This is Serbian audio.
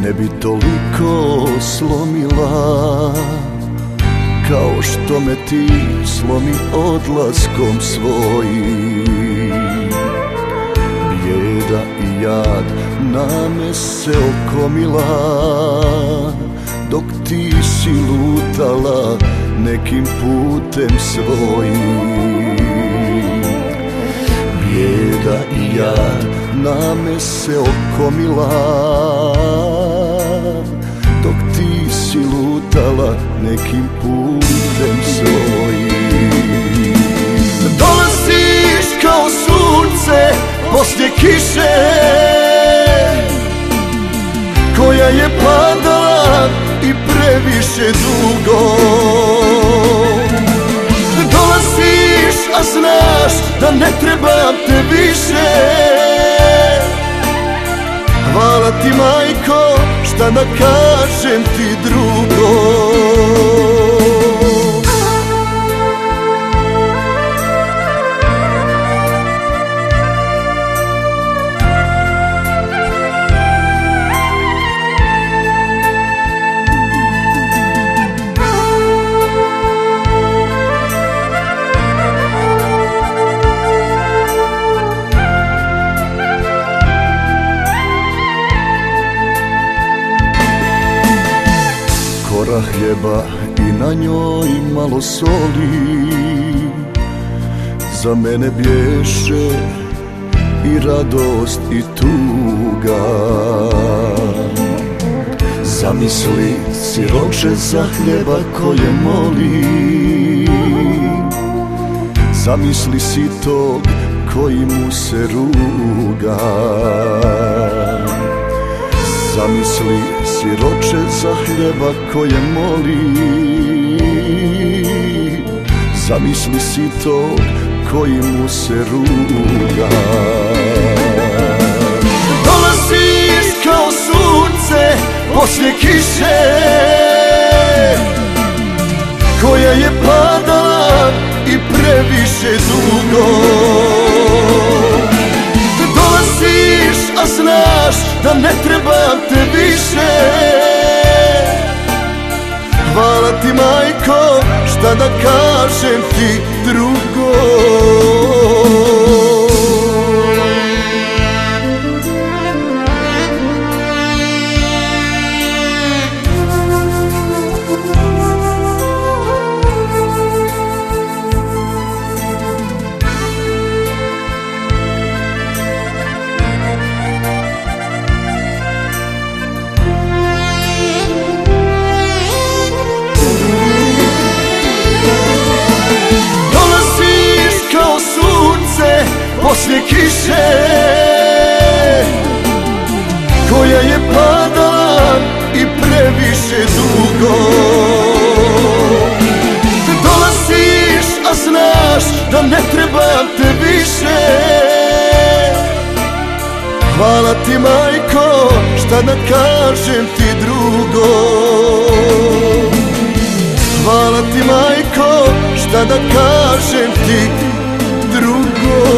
ne bi toliko slomila kao što me ti slomi odlaskom svojim. Bijeda i jad na me se okomila dok ti si lutala nekim putem svojim. Bijeda i jad na me se okomila dok ti si lutala nekim putem svojim. Dolaziš kao sunce poslije kiše koja je padala i previše dugo. Dolaziš, a znaš da ne trebam te više. Hvala ti, majko, šta da kažem ti drugo. Kora hljeba i na njoj malo soli za mene bješe i radost i tuga. Zamisli siroče za hljeba koje moli, zamisli si tog koji mu se ruga. Zamisli siroče za hljeba koje moli, zamisli si tog koji mu se ruga. Dolaziš kao sunce poslije kiše koja je padala i previše dugo. Dolaziš, a znaš da ne trebam te više. Hvala ti, majko, šta da kažem ti drugo. Poslije kiše koja je padala i previše dugo. Dolaziš, a znaš da ne trebam te više. Hvala ti, majko, šta da kažem ti drugo. Hvala ti, majko, šta da kažem ti drugo.